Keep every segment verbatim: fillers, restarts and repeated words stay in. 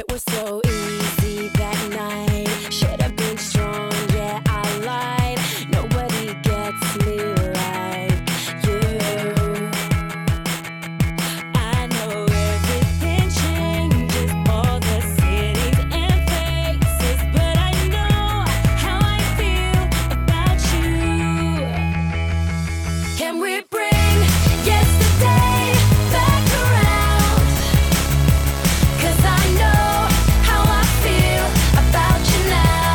It was so easy that night. Should have been strong, yeah, I lied. Nobody gets me like you. I know everything changes, all the cities and faces, but I know how I feel about you. Can we bring yesterday back around? 'Cause I know how I feel about you now.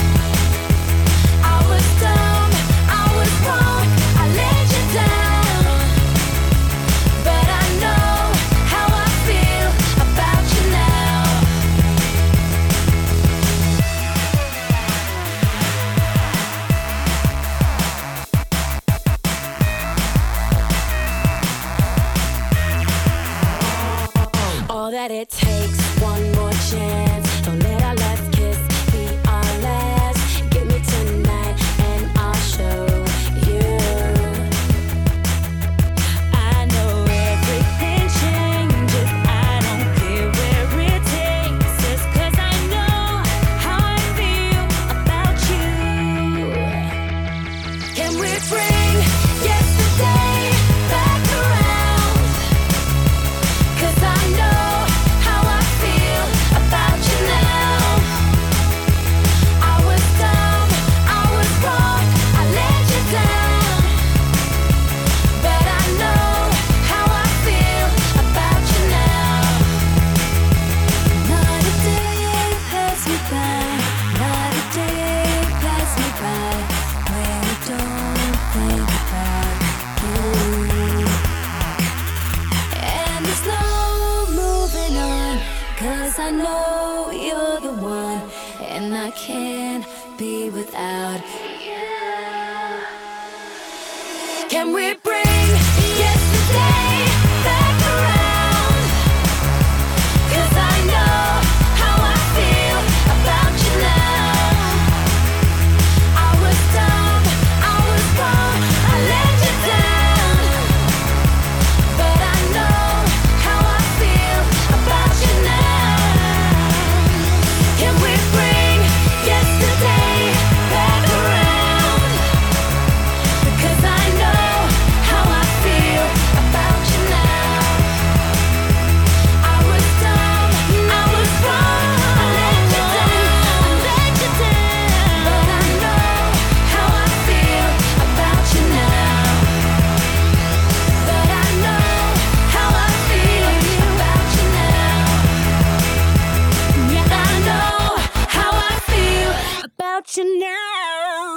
I was dumb, I was wrong, I let you down, but I know how I feel about you now. All that it takes, one more chance. Don't let our last kiss be our last. Give me tonight and I'll show you. I know everything changes, I don't care where it takes us, 'cause I know how I feel about you. Can we bring yesterday back around? 'Cause I know how I feel about you now. I was dumb, I was wrong, I let you down, but I know how I feel about you now. Not a day passed me by, not a day passed me by when I don't think about you. And there's no moving on, 'cause I know you're the one, and I can't be without you. Can we bring yesterday back around? 'Cause I know how I feel about you now. I was dumb, I was wrong, I let you down, but I know how I feel about you now. Can we bring yesterday back around? Because I know how I feel about you now. I was dumb, I was wrong, I let you down, I let you down, but I know how I feel about you now. But I know how I feel about you now. Yeah, I know how I feel about you now.